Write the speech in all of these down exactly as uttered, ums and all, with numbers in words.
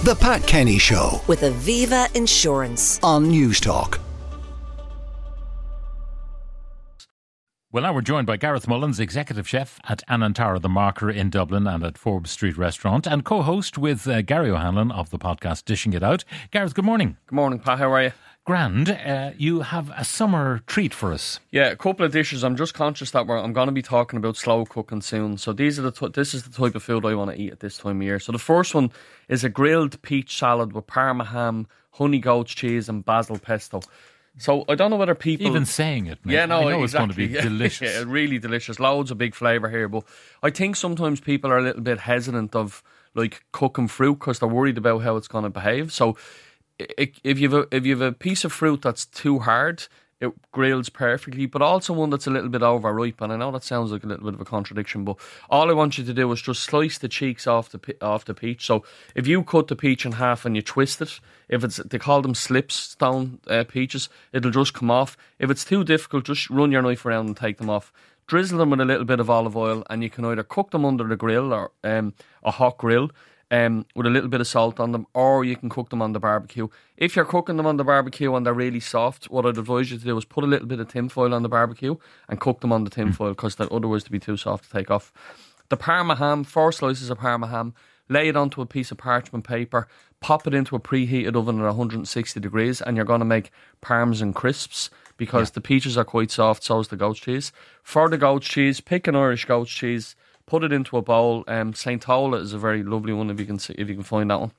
The Pat Kenny Show with Aviva Insurance on Newstalk. Well, now we're joined by Gareth Mullins, Executive Chef at Anantara the Marker in Dublin and at Forbes Street Restaurant, and co-host with uh, Gary O'Hanlon of the podcast Dishing It Out. Gareth, good morning. Good morning, Pat. How are you? Grand. Uh, you have a summer treat for us. Yeah, a couple of dishes. I'm just conscious that we're, I'm going to be talking about slow cooking soon. So these are the t- this is the type of food I want to eat at this time of year. So the first one is a grilled peach salad with parma ham, honey goat's cheese and basil pesto. So I don't know whether people... Even saying it, mate. Yeah, no, I know exactly. it's going to be yeah, delicious. Yeah, really delicious. Loads of big flavour here. But I think sometimes people are a little bit hesitant of like cooking fruit because they're worried about how it's going to behave. So if you've a, if you've a piece of fruit that's too hard, it grills perfectly, but also one that's a little bit overripe. And I know that sounds like a little bit of a contradiction, but all I want you to do is just slice the cheeks off the off the peach. So if you cut the peach in half and you twist it, if it's they call them slipstone uh, peaches, it'll just come off. If it's too difficult, just run your knife around and take them off. Drizzle them with a little bit of olive oil, and you can either cook them under the grill or um, a hot grill. Um, with a little bit of salt on them, or you can cook them on the barbecue. If you're cooking them on the barbecue and they're really soft, what I'd advise you to do is put a little bit of tin foil on the barbecue and cook them on the tin mm. foil, because they'll otherwise to be too soft to take off. The parma ham, four slices of parma ham, lay it onto a piece of parchment paper, pop it into a preheated oven at one hundred sixty degrees, and you're going to make parmesan crisps, because yeah. the peaches are quite soft, so is the goat's cheese. For the goat's cheese, pick an Irish goat's cheese, put it into a bowl. Um, Saint Tola is a very lovely one if you can see, if you can find that one.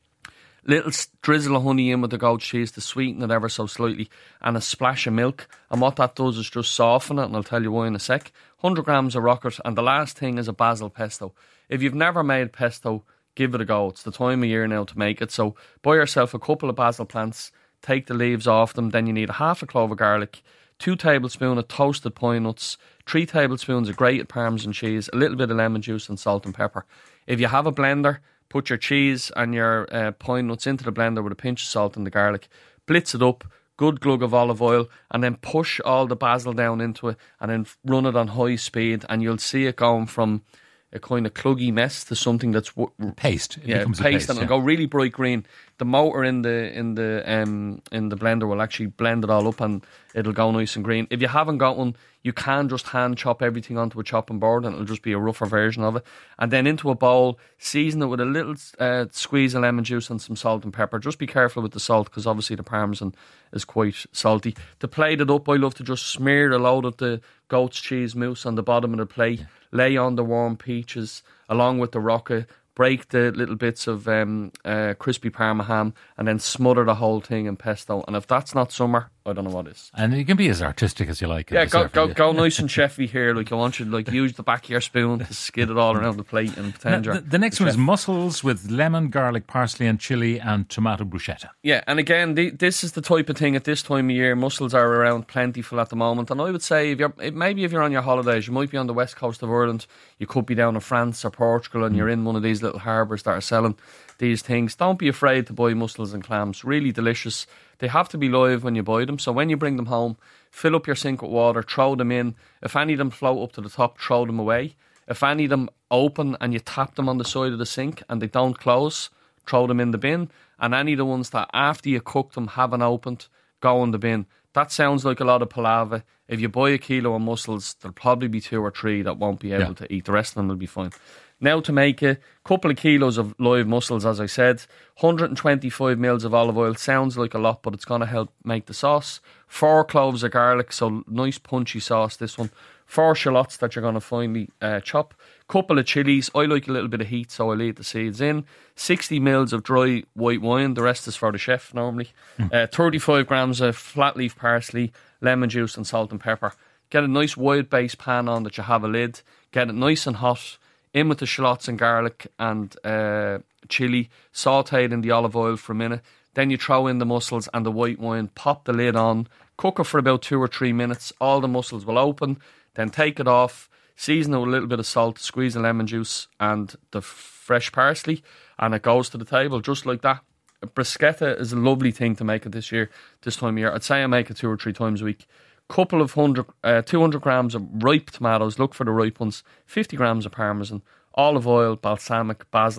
Little drizzle of honey in with the goat's cheese to sweeten it ever so slightly, and a splash of milk. And what that does is just soften it, and I'll tell you why in a sec. one hundred grams of rocket, and the last thing is a basil pesto. If you've never made pesto, give it a go. It's the time of year now to make it. So buy yourself a couple of basil plants, take the leaves off them. Then you need a half a clove of garlic, two tablespoons of toasted pine nuts, three tablespoons of grated Parmesan cheese, a little bit of lemon juice and salt and pepper. If you have a blender, put your cheese and your uh, pine nuts into the blender with a pinch of salt and the garlic. Blitz it up, good glug of olive oil, and then push all the basil down into it and then run it on high speed, and you'll see it going from a kind of cluggy mess to something that's w- paste. It yeah, becomes paste, a paste, and yeah. it'll go really bright green. The motor in the in the um in the blender will actually blend it all up, and it'll go nice and green. If you haven't got one, you can just hand chop everything onto a chopping board, and it'll just be a rougher version of it. And then into a bowl, season it with a little uh, squeeze of lemon juice and some salt and pepper. Just be careful with the salt, because obviously the Parmesan is quite salty. To plate it up, I love to just smear a load of the goat's cheese mousse on the bottom of the plate. Yeah. Lay on the warm peaches along with the rocket, break the little bits of um, uh, crispy parma ham, and then smother the whole thing in pesto. And if that's not summer, I don't know what is. And you can be as artistic as you like. Yeah, go go, go nice and chefy here. Like I want you to like use the back of your spoon to skid it all around the plate and pretend now, you're the, the next the one chef. is mussels with lemon, garlic, parsley and chilli and tomato bruschetta. Yeah, and again, the, this is the type of thing at this time of year. Mussels are around plentiful at the moment, and I would say if you're maybe if you're on your holidays, you might be on the west coast of Ireland, you could be down in France or Portugal, and mm. you're in one of these little harbours that are selling these things. Don't be afraid to buy mussels and clams. Really delicious. They have to be live when you buy them, so when you bring them home, fill up your sink with water, throw them in. If any of them float up to the top, throw them away. If any of them open and you tap them on the side of the sink and they don't close, throw them in the bin. And any of the ones that after you cook them haven't opened, go in the bin. That sounds like a lot of palaver. If you buy a kilo of mussels, there'll probably be two or three that won't be able yeah. to eat. The rest of them will be fine. Now to make a couple of kilos of live mussels, as I said, one hundred twenty-five mils of olive oil. Sounds like a lot, but it's going to help make the sauce. Four cloves of garlic, so nice punchy sauce, this one. Four shallots that you're going to finely uh, chop. Couple of chilies. I like a little bit of heat, so I leave the seeds in. sixty mils of dry white wine. The rest is for the chef normally. Mm. Uh, thirty-five grams of flat leaf parsley, lemon juice and salt and pepper. Get a nice wide base pan on that you have a lid. Get it nice and hot. In with the shallots and garlic and uh, chilli, sautéed in the olive oil for a minute. Then you throw in the mussels and the white wine, pop the lid on, cook it for about two or three minutes. All the mussels will open, then take it off, season it with a little bit of salt, squeeze the lemon juice and the fresh parsley, and it goes to the table just like that. Bruschetta is a lovely thing to make it this year, this time of year. I'd say I make it two or three times a week. Couple of hundred, uh, two hundred grams of ripe tomatoes. Look for the ripe ones. Fifty grams of parmesan, olive oil, balsamic, basil,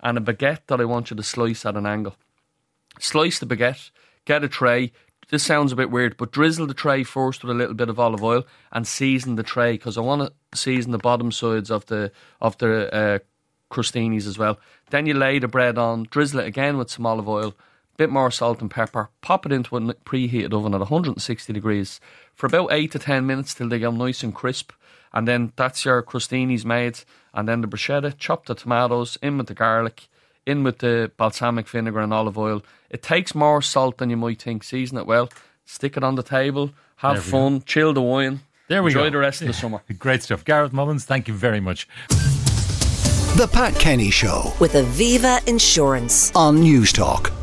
and a baguette that I want you to slice at an angle. Slice the baguette, get a tray. This sounds a bit weird, but drizzle the tray first with a little bit of olive oil and season the tray, because I want to season the bottom sides of the of the uh, crostinis as well. Then you lay the bread on, drizzle it again with some olive oil, bit more salt and pepper, pop it into a preheated oven at one hundred sixty degrees for about eight to ten minutes till they get nice and crisp. And then that's your crostinis made. And then the bruschetta, chop the tomatoes, in with the garlic, in with the balsamic vinegar and olive oil. It takes more salt than you might think. Season it well, stick it on the table, have fun, go. Chill the wine. There we enjoy go. Enjoy the rest of the summer. Great stuff. Gareth Mullins, thank you very much. The Pat Kenny Show with Aviva Insurance on News Talk.